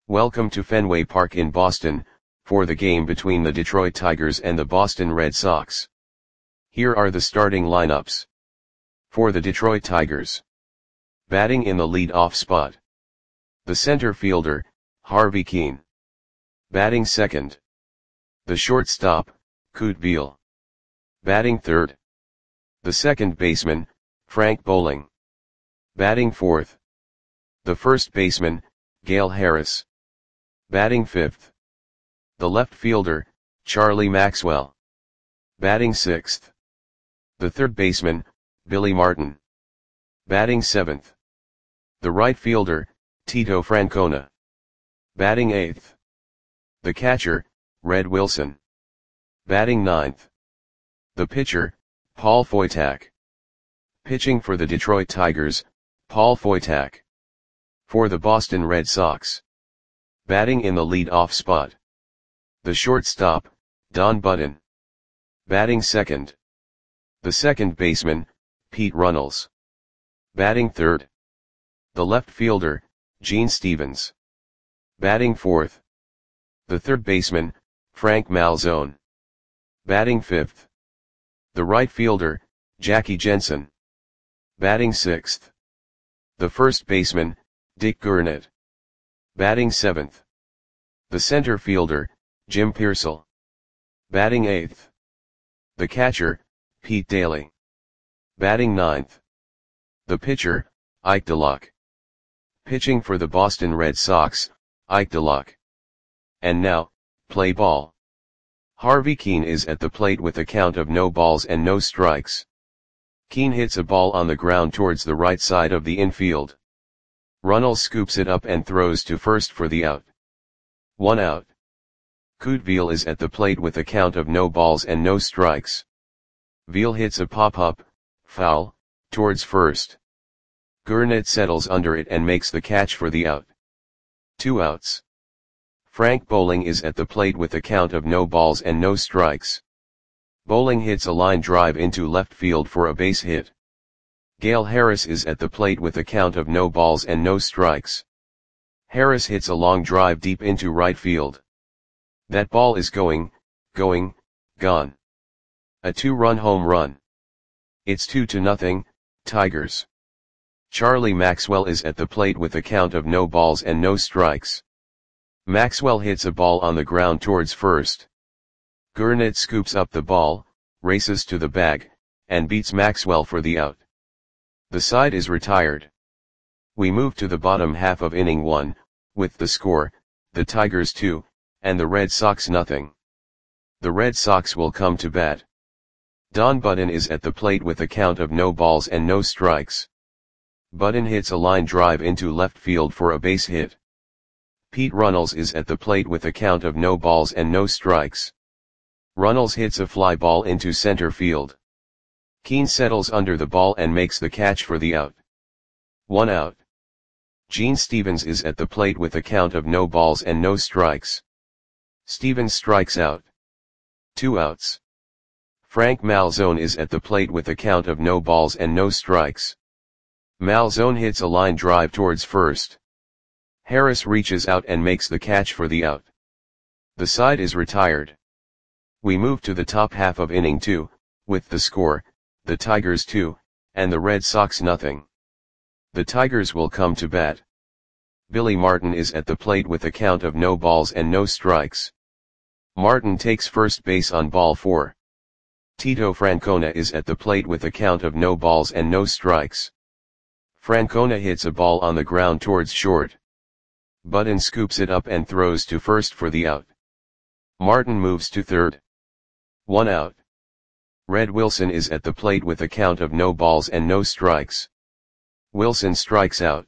Welcome to Fenway Park in Boston, for the game between the Detroit Tigers and the Boston Red Sox. Here are the starting lineups. For the Detroit Tigers. Batting in the lead-off spot. The center fielder, Harvey Kuenn. Batting second. The shortstop, Kute Biel. Batting third. The second baseman, Frank Boling. Batting fourth. The first baseman, Gale Harris. Batting fifth. The left fielder, Charlie Maxwell. Batting sixth. The third baseman, Billy Martin. Batting seventh. The right fielder, Tito Francona. Batting eighth. The catcher, Red Wilson. Batting ninth. The pitcher, Paul Foytak. Pitching for the Detroit Tigers, Paul Foytak. For the Boston Red Sox. Batting in the lead-off spot. The shortstop, Don Button. Batting second. The second baseman, Pete Runnels. Batting third. The left fielder, Gene Stevens. Batting fourth. The third baseman, Frank Malzone. Batting fifth. The right fielder, Jackie Jensen. Batting sixth. The first baseman, Dick Gurnett. Batting seventh. The center fielder, Jim Piersall. Batting eighth. The catcher, Pete Daly. Batting ninth. The pitcher, Ike DeLuck. Pitching for the Boston Red Sox, Ike DeLuck. And now, play ball. Harvey Kuenn is at the plate with a count of no balls and no strikes. Kuenn hits a ball on the ground towards the right side of the infield. Runnels scoops it up and throws to first for the out. 1 out. Kute Biel is at the plate with a count of no balls and no strikes. Biel hits a pop-up, foul, towards first. Gurnett settles under it and makes the catch for the out. 2 outs. Frank Boling is at the plate with a count of no balls and no strikes. Boling hits a line drive into left field for a base hit. Gale Harris is at the plate with a count of no balls and no strikes. Harris hits a long drive deep into right field. That ball is gone. A 2-run home run. It's 2-0, Tigers. Charlie Maxwell is at the plate with a count of no balls and no strikes. Maxwell hits a ball on the ground towards first. Gurnett scoops up the ball, races to the bag, and beats Maxwell for the out. The side is retired. We move to the bottom half of inning 1, with the score, the Tigers 2, and the Red Sox nothing. The Red Sox will come to bat. Don Button is at the plate with a count of no balls and no strikes. Button hits a line drive into left field for a base hit. Pete Runnels is at the plate with a count of no balls and no strikes. Runnels hits a fly ball into center field. Kuenn settles under the ball and makes the catch for the out. 1 out. Gene Stevens is at the plate with a count of no balls and no strikes. Stevens strikes out. 2 outs. Frank Malzone is at the plate with a count of no balls and no strikes. Malzone hits a line drive towards first. Harris reaches out and makes the catch for the out. The side is retired. We move to the top half of inning 2, with the score, the Tigers 2, and the Red Sox nothing. The Tigers will come to bat. Billy Martin is at the plate with a count of no balls and no strikes. Martin takes first base on ball 4. Tito Francona is at the plate with a count of no balls and no strikes. Francona hits a ball on the ground towards short. Button scoops it up and throws to first for the out. Martin moves to third. 1 out. Red Wilson is at the plate with a count of no balls and no strikes. Wilson strikes out.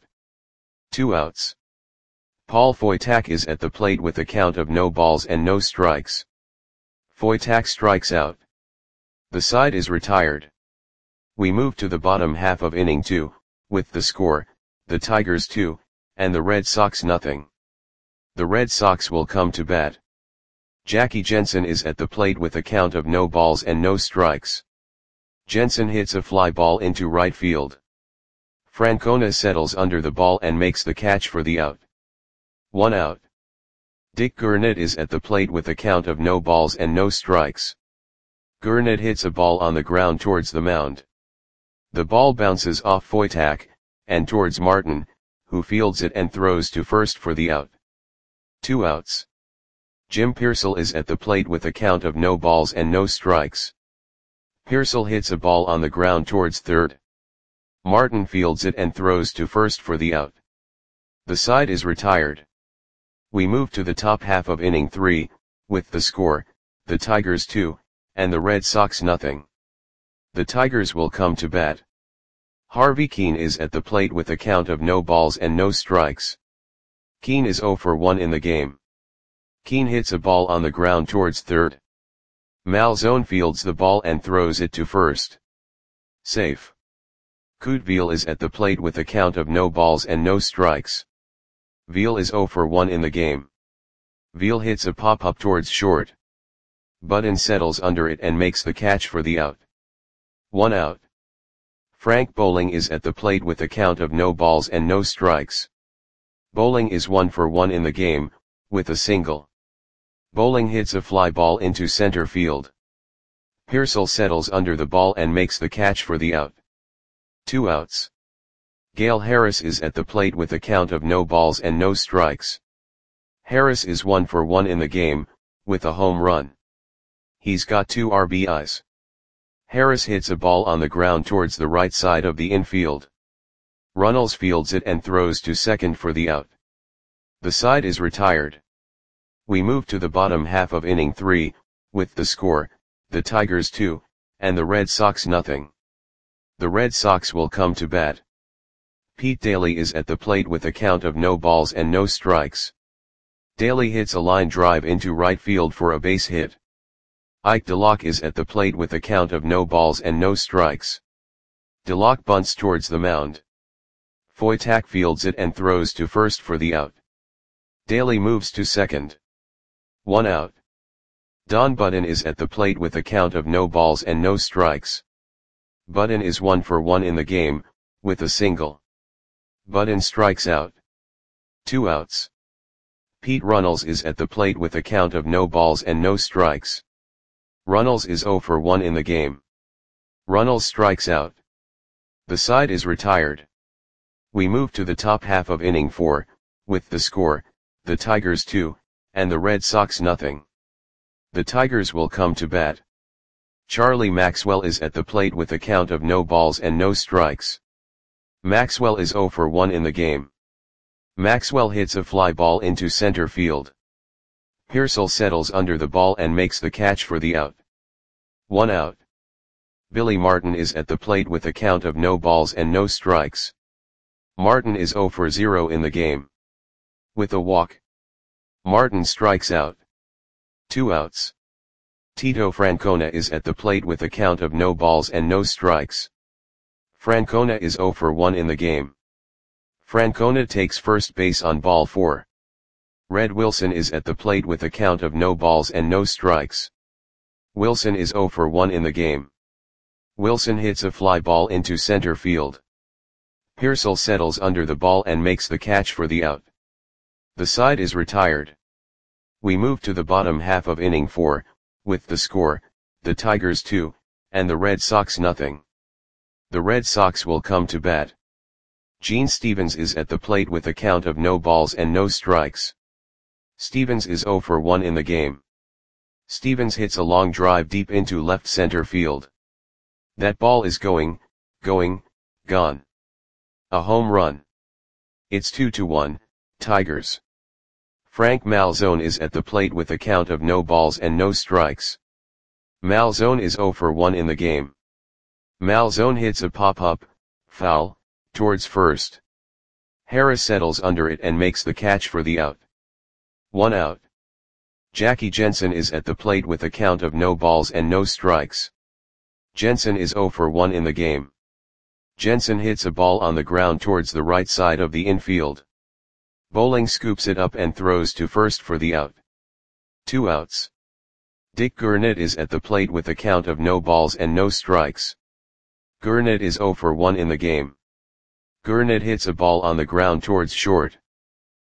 2 outs. Paul Foytak is at the plate with a count of no balls and no strikes. Foytak strikes out. The side is retired. We move to the bottom half of inning 2, with the score, the Tigers 2, and the Red Sox nothing. The Red Sox will come to bat. Jackie Jensen is at the plate with a count of no balls and no strikes. Jensen hits a fly ball into right field. Francona settles under the ball and makes the catch for the out. 1 out. Dick Gurnett is at the plate with a count of no balls and no strikes. Gurnett hits a ball on the ground towards the mound. The ball bounces off Foytak, and towards Martin, who fields it and throws to first for the out. 2 outs. Jim Pearsall is at the plate with a count of no balls and no strikes. Pearsall hits a ball on the ground towards third. Martin fields it and throws to first for the out. The side is retired. We move to the top half of inning 3, with the score, the Tigers 2, and the Red Sox nothing. The Tigers will come to bat. Harvey Kuenn is at the plate with a count of no balls and no strikes. Kuenn is 0 for 1 in the game. Kuenn hits a ball on the ground towards third. Malzone fields the ball and throws it to first. Safe. Kute Veal is at the plate with a count of no balls and no strikes. Veal is 0 for 1 in the game. Veal hits a pop-up towards short. Budden settles under it and makes the catch for the out. 1 out. Frank Bowling is at the plate with a count of no balls and no strikes. Bowling is 1 for 1 in the game, with a single. Bowling hits a fly ball into center field. Pearsall settles under the ball and makes the catch for the out. 2 outs. Gale Harris is at the plate with a count of no balls and no strikes. Harris is 1 for 1 in the game, with a home run. He's got 2 RBIs. Harris hits a ball on the ground towards the right side of the infield. Runnels fields it and throws to second for the out. The side is retired. We move to the bottom half of inning 3, with the score, the Tigers 2, and the Red Sox nothing. The Red Sox will come to bat. Pete Daly is at the plate with a count of no balls and no strikes. Daly hits a line drive into right field for a base hit. Ike DeLocke is at the plate with a count of no balls and no strikes. DeLocke bunts towards the mound. Foytak fields it and throws to first for the out. Daly moves to second. 1 out. Don Budden is at the plate with a count of no balls and no strikes. Budden is 1 for 1 in the game, with a single. Budden strikes out. 2 outs. Pete Runnels is at the plate with a count of no balls and no strikes. Runnels is 0 for 1 in the game. Runnels strikes out. The side is retired. We move to the top half of inning 4, with the score, the Tigers 2, and the Red Sox nothing. The Tigers will come to bat. Charlie Maxwell is at the plate with a count of no balls and no strikes. Maxwell is 0 for 1 in the game. Maxwell hits a fly ball into center field. Pearsall settles under the ball and makes the catch for the out. 1 out. Billy Martin is at the plate with a count of no balls and no strikes. Martin is 0 for 0 in the game. With a walk. Martin strikes out. 2 outs. Tito Francona is at the plate with a count of no balls and no strikes. Francona is 0 for 1 in the game. Francona takes first base on ball 4. Red Wilson is at the plate with a count of no balls and no strikes. Wilson is 0 for 1 in the game. Wilson hits a fly ball into center field. Pearsall settles under the ball and makes the catch for the out. The side is retired. We move to the bottom half of inning 4, with the score, the Tigers 2, and the Red Sox nothing. The Red Sox will come to bat. Gene Stevens is at the plate with a count of no balls and no strikes. Stevens is 0 for 1 in the game. Stevens hits a long drive deep into left center field. That ball is gone. A home run. It's 2-1, Tigers. Frank Malzone is at the plate with a count of no balls and no strikes. Malzone is 0 for 1 in the game. Malzone hits a pop-up, foul, towards first. Harris settles under it and makes the catch for the out. 1 out. Jackie Jensen is at the plate with a count of no balls and no strikes. Jensen is 0 for 1 in the game. Jensen hits a ball on the ground towards the right side of the infield. Bowling scoops it up and throws to first for the out. 2 outs. Dick Gurnett is at the plate with a count of no balls and no strikes. Gurnett is 0 for 1 in the game. Gurnett hits a ball on the ground towards short.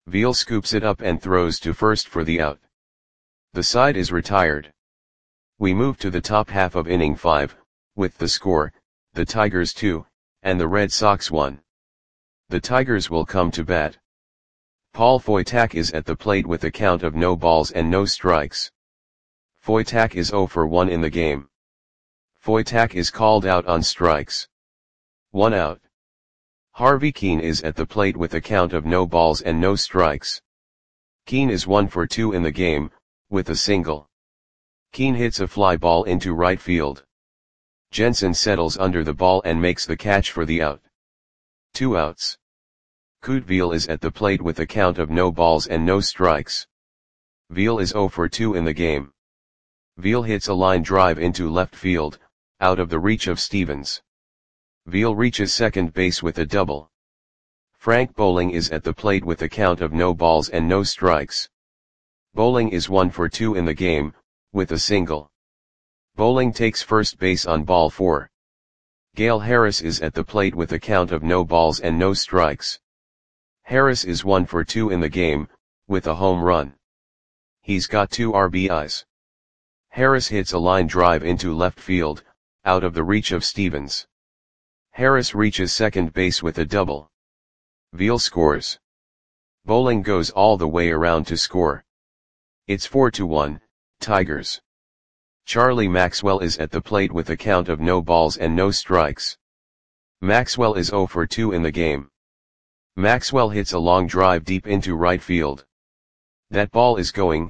Veal scoops it up and throws to first for the out. The side is retired. We move to the top half of inning 5, with the score, the Tigers 2, and the Red Sox 1. The Tigers will come to bat. Paul Foytak is at the plate with a count of no balls and no strikes. Foytak is 0 for 1 in the game. Foytak is called out on strikes. 1 out. Harvey Kuenn is at the plate with a count of no balls and no strikes. Kuenn is 1 for 2 in the game, with a single. Kuenn hits a fly ball into right field. Jensen settles under the ball and makes the catch for the out. 2 outs. Kute Veal is at the plate with a count of no balls and no strikes. Veal is 0 for 2 in the game. Veal hits a line drive into left field, out of the reach of Stevens. Veal reaches second base with a double. Frank Bowling is at the plate with a count of no balls and no strikes. Bowling is 1 for 2 in the game, with a single. Bowling takes first base on ball 4. Gale Harris is at the plate with a count of no balls and no strikes. Harris is 1 for 2 in the game, with a home run. He's got 2 RBIs. Harris hits a line drive into left field, out of the reach of Stevens. Harris reaches second base with a double. Veal scores. Bowling goes all the way around to score. It's 4-1, Tigers. Charlie Maxwell is at the plate with a count of no balls and no strikes. Maxwell is 0 for 2 in the game. Maxwell hits a long drive deep into right field. That ball is gone.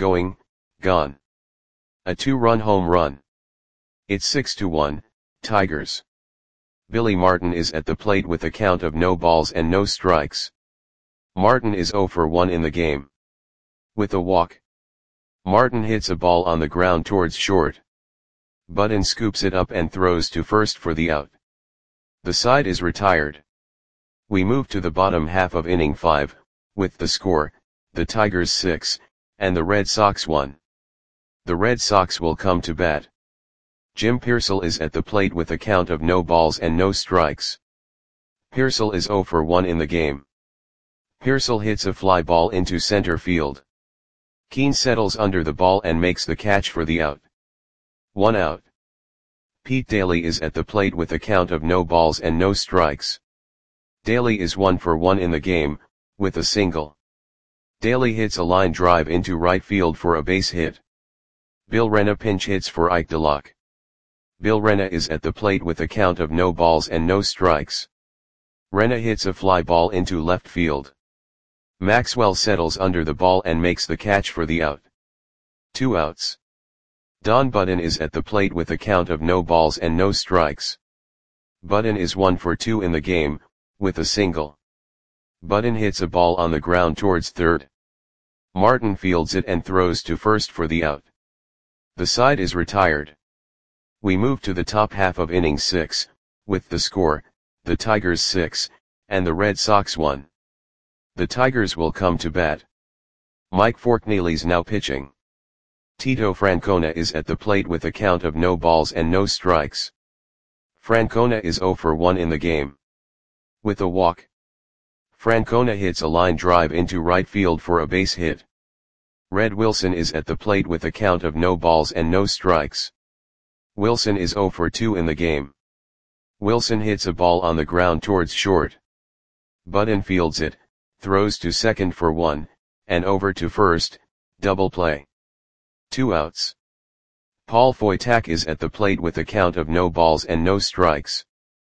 A 2-run home run. It's 6-1, Tigers. Billy Martin is at the plate with a count of no balls and no strikes. Martin is 0 for 1 in the game. With a walk. Martin hits a ball on the ground towards short. Button scoops it up and throws to first for the out. The side is retired. We move to the bottom half of inning 5, with the score, the Tigers 6, and the Red Sox 1. The Red Sox will come to bat. Jim Piersall is at the plate with a count of no balls and no strikes. Piersall is 0 for 1 in the game. Piersall hits a fly ball into center field. Kuenn settles under the ball and makes the catch for the out. 1 out. Pete Daly is at the plate with a count of no balls and no strikes. Daly is 1 for 1 in the game, with a single. Daly hits a line drive into right field for a base hit. Bill Renna pinch hits for Ike DeLuck. Bill Renna is at the plate with a count of no balls and no strikes. Renna hits a fly ball into left field. Maxwell settles under the ball and makes the catch for the out. 2 outs. Don Button is at the plate with a count of no balls and no strikes. Button is 1 for 2 in the game, with a single. Button hits a ball on the ground towards third. Martin fields it and throws to first for the out. The side is retired. We move to the top half of inning 6, with the score, the Tigers 6, and the Red Sox 1. The Tigers will come to bat. Mike Forkneely's now pitching. Tito Francona is at the plate with a count of no balls and no strikes. Francona is 0 for 1 in the game. With a walk. Francona hits a line drive into right field for a base hit. Red Wilson is at the plate with a count of no balls and no strikes. Wilson is 0 for 2 in the game. Wilson hits a ball on the ground towards short. Button fields it, throws to second for 1, and over to first, double play. 2 outs. Paul Foytak is at the plate with a count of no balls and no strikes.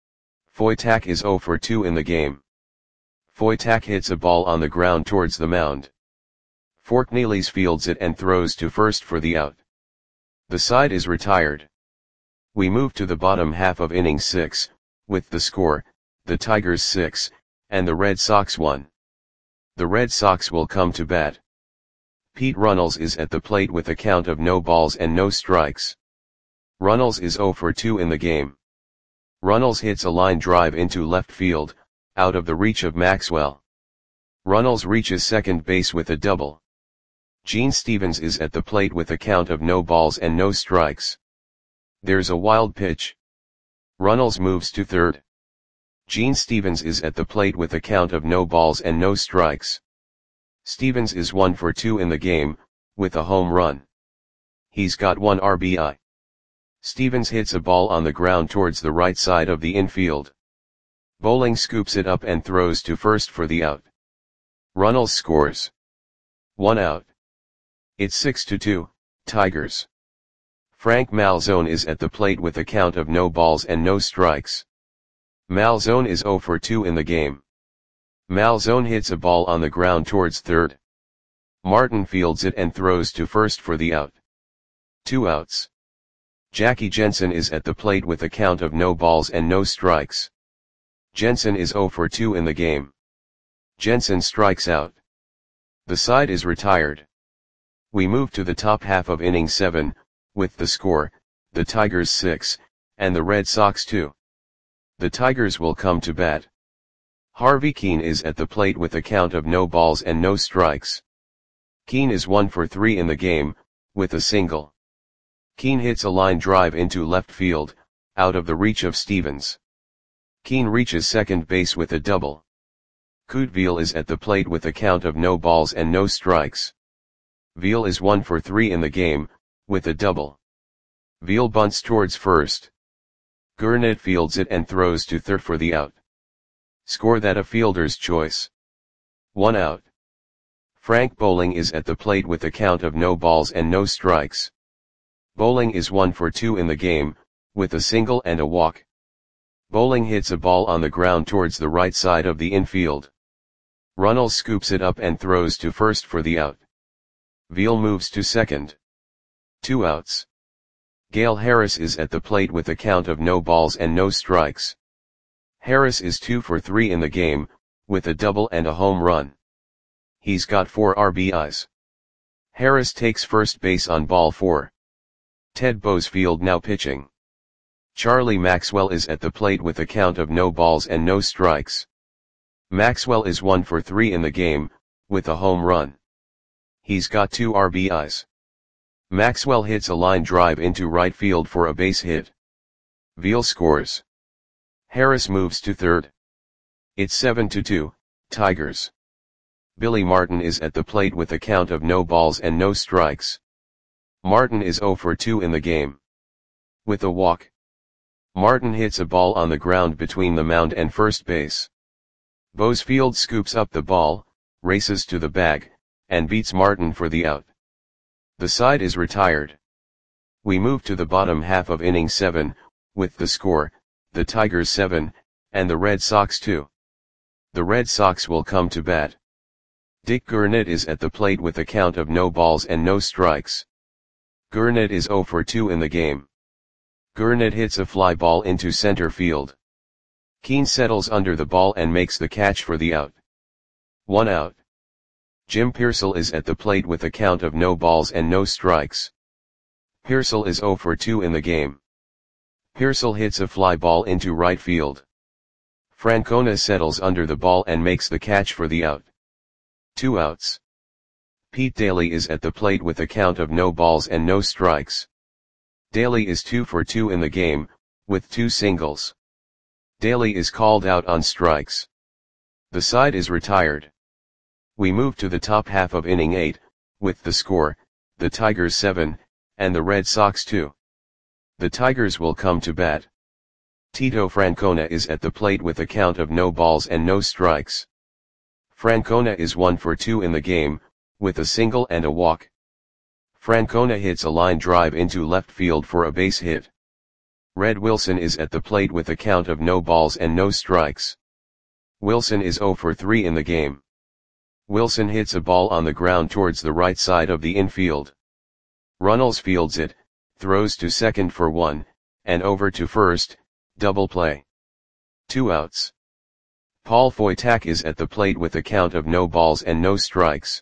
Foytak is 0 for 2 in the game. Foytak hits a ball on the ground towards the mound. Forkneely's fields it and throws to first for the out. The side is retired. We move to the bottom half of inning 6, with the score, the Tigers 6, and the Red Sox 1. The Red Sox will come to bat. Pete Runnels is at the plate with a count of no balls and no strikes. Runnels is 0 for 2 in the game. Runnels hits a line drive into left field, out of the reach of Maxwell. Runnels reaches second base with a double. Gene Stevens is at the plate with a count of no balls and no strikes. There's a wild pitch. Runnels moves to third. Gene Stevens is at the plate with a count of no balls and no strikes. Stevens is 1 for 2 in the game, with a home run. He's got 1 RBI. Stevens hits a ball on the ground towards the right side of the infield. Bowling scoops it up and throws to first for the out. Runnels scores. 1 out. It's 6-2, Tigers. Frank Malzone is at the plate with a count of no balls and no strikes. Malzone is 0 for 2 in the game. Malzone hits a ball on the ground towards third. Martin fields it and throws to first for the out. 2 outs. Jackie Jensen is at the plate with a count of no balls and no strikes. Jensen is 0 for 2 in the game. Jensen strikes out. The side is retired. We move to the top half of inning 7, with the score, the Tigers 6, and the Red Sox 2. The Tigers will come to bat. Harvey Keene is at the plate with a count of no balls and no strikes. Keene is 1 for 3 in the game, with a single. Keene hits a line drive into left field, out of the reach of Stevens. Keene reaches second base with a double. Couteville is at the plate with a count of no balls and no strikes. Veal is 1 for 3 in the game, with a double. Veal bunts towards first. Gurnett fields it and throws to third for the out. Score that a fielder's choice. 1 out. Frank Bowling is at the plate with a count of no balls and no strikes. Bowling is 1 for 2 in the game, with a single and a walk. Bowling hits a ball on the ground towards the right side of the infield. Runnels scoops it up and throws to first for the out. Veal moves to second. 2 outs. Gale Harris is at the plate with a count of no balls and no strikes. Harris is 2 for 3 in the game, with a double and a home run. He's got 4 RBIs. Harris takes first base on ball 4. Ted Boesfield now pitching. Charlie Maxwell is at the plate with a count of no balls and no strikes. Maxwell is 1 for 3 in the game, with a home run. He's got 2 RBIs. Maxwell hits a line drive into right field for a base hit. Veal scores. Harris moves to third. It's 7-2, Tigers. Billy Martin is at the plate with a count of no balls and no strikes. Martin is 0 for 2 in the game. With a walk. Martin hits a ball on the ground between the mound and first base. Boesfield scoops up the ball, races to the bag, and beats Martin for the out. The side is retired. We move to the bottom half of inning 7, with the score, the Tigers 7, and the Red Sox 2. The Red Sox will come to bat. Dick Gurnett is at the plate with a count of no balls and no strikes. Gurnett is 0 for 2 in the game. Gurnett hits a fly ball into center field. Keene settles under the ball and makes the catch for the out. 1 out. Jim Pearsall is at the plate with a count of no balls and no strikes. Pearsall is 0 for 2 in the game. Pearsall hits a fly ball into right field. Francona settles under the ball and makes the catch for the out. 2 outs. Pete Daly is at the plate with a count of no balls and no strikes. Daly is 2 for 2 in the game, with 2 singles. Daly is called out on strikes. The side is retired. We move to the top half of inning 8, with the score, the Tigers 7, and the Red Sox 2. The Tigers will come to bat. Tito Francona is at the plate with a count of no balls and no strikes. Francona is 1 for 2 in the game, with a single and a walk. Francona hits a line drive into left field for a base hit. Red Wilson is at the plate with a count of no balls and no strikes. Wilson is 0 for 3 in the game. Wilson hits a ball on the ground towards the right side of the infield. Runnels fields it, throws to second for 1, and over to first, double play. 2 outs. Paul Foytak is at the plate with a count of no balls and no strikes.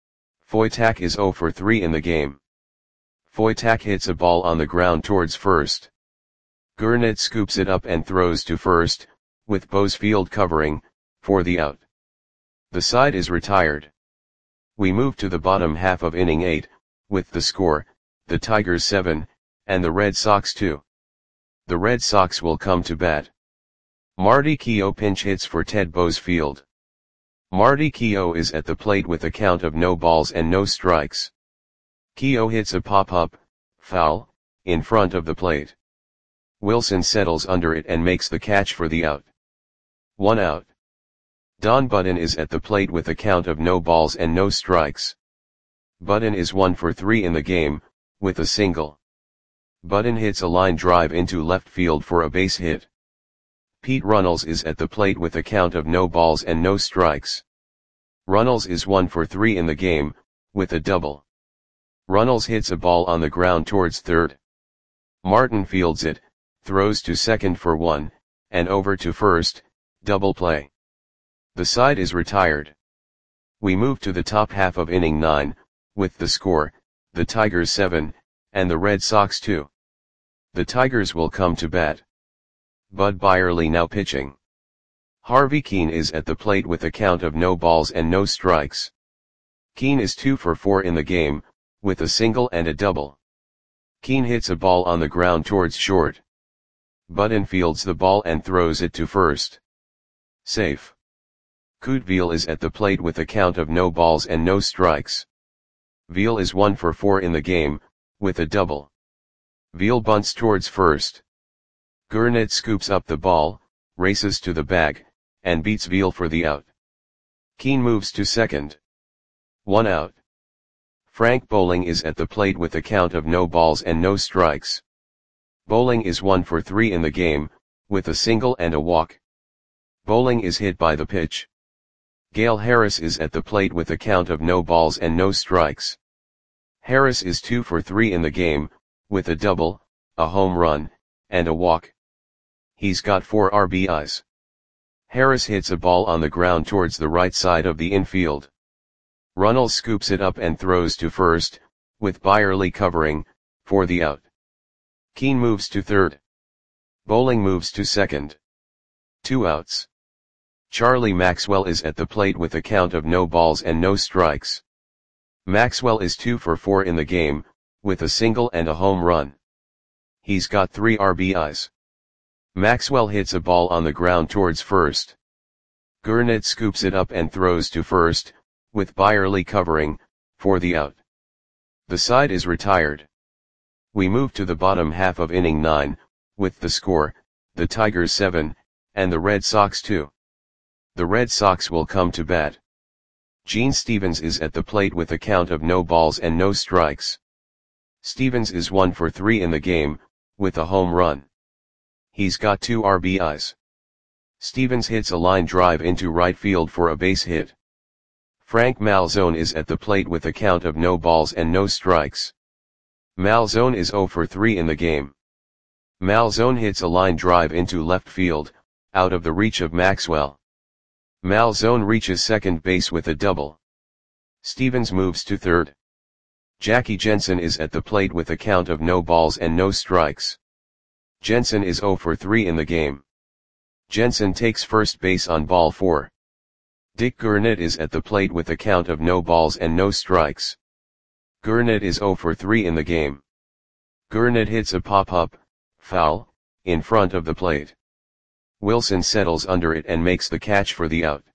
Foytak is 0 for 3 in the game. Foytak hits a ball on the ground towards first. Gurnett scoops it up and throws to first, with Boesfield covering, for the out. The side is retired. We move to the bottom half of inning 8, with the score, the Tigers 7, and the Red Sox 2. The Red Sox will come to bat. Marty Keough pinch hits for Ted Boesfield. Marty Keough is at the plate with a count of no balls and no strikes. Keough hits a pop-up, foul, in front of the plate. Wilson settles under it and makes the catch for the out. 1 out. Don Button is at the plate with a count of no balls and no strikes. Button is 1 for 3 in the game, with a single. Button hits a line drive into left field for a base hit. Pete Runnels is at the plate with a count of no balls and no strikes. Runnels is 1 for 3 in the game, with a double. Runnels hits a ball on the ground towards third. Martin fields it, throws to second for 1, and over to first, double play. The side is retired. We move to the top half of inning 9, with the score, the Tigers 7, and the Red Sox 2. The Tigers will come to bat. Bud Byerly now pitching. Harvey Kuenn is at the plate with a count of no balls and no strikes. Kuenn is 2 for 4 in the game, with a single and a double. Kuenn hits a ball on the ground towards short. Button fields the ball and throws it to first. Safe. Kute Veal is at the plate with a count of no balls and no strikes. Veal is 1 for 4 in the game, with a double. Veal bunts towards first. Gurnett scoops up the ball, races to the bag, and beats Veal for the out. Kuenn moves to second. 1 out. Frank Bowling is at the plate with a count of no balls and no strikes. Bowling is 1 for 3 in the game, with a single and a walk. Bowling is hit by the pitch. Gale Harris is at the plate with a count of no balls and no strikes. Harris is 2 for 3 in the game, with a double, a home run, and a walk. He's got 4 RBIs. Harris hits a ball on the ground towards the right side of the infield. Runnels scoops it up and throws to first, with Byerly covering, for the out. Kuenn moves to third. Bowling moves to second. 2 outs. Charlie Maxwell is at the plate with a count of no balls and no strikes. Maxwell is 2 for 4 in the game, with a single and a home run. He's got 3 RBIs. Maxwell hits a ball on the ground towards first. Gurnett scoops it up and throws to first, with Byerly covering, for the out. The side is retired. We move to the bottom half of inning 9, with the score, the Tigers 7, and the Red Sox 2. The Red Sox will come to bat. Gene Stevens is at the plate with a count of no balls and no strikes. Stevens is 1 for 3 in the game, with a home run. He's got 2 RBIs. Stevens hits a line drive into right field for a base hit. Frank Malzone is at the plate with a count of no balls and no strikes. Malzone is 0 for 3 in the game. Malzone hits a line drive into left field, out of the reach of Maxwell. Malzone reaches second base with a double. Stevens moves to third. Jackie Jensen is at the plate with a count of no balls and no strikes. Jensen is 0 for 3 in the game. Jensen takes first base on ball 4. Dick Gurnett is at the plate with a count of no balls and no strikes. Gurnett is 0 for 3 in the game. Gurnett hits a pop-up, foul, in front of the plate. Wilson settles under it and makes the catch for the out.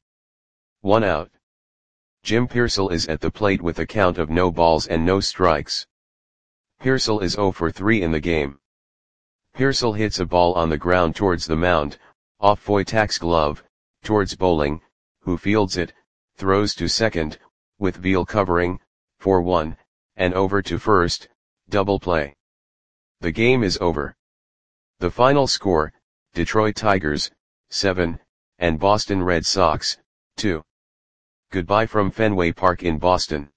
1 out. Jim Piersall is at the plate with a count of no balls and no strikes. Piersall is 0 for 3 in the game. Piersall hits a ball on the ground towards the mound, off Voitak's glove, towards Bowling, who fields it, throws to second, with Veal covering, for 1, and over to first, double play. The game is over. The final score, Detroit Tigers, 7, and Boston Red Sox, 2. Goodbye from Fenway Park in Boston.